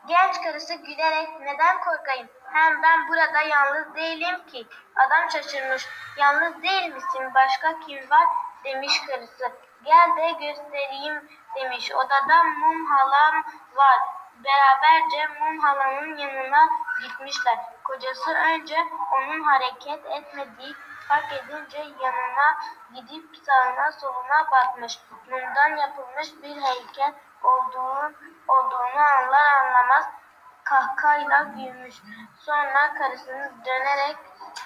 Genç karısı gülerek neden korkayım? Hem ben burada yalnız değilim ki. Adam şaşırmış. Yalnız değil misin? Başka kim var? Demiş karısı. Gel de göstereyim demiş. Odada mum halam var. Beraberce mum halanın yanına gitmişler. Kocası önce onun hareket etmediği fark edince yanına gidip sağına soluna bakmış. Mumdan yapılmış bir heykel olduğunu anlar anlamaz kahkahayla gülmüş. Sonra karısına dönerek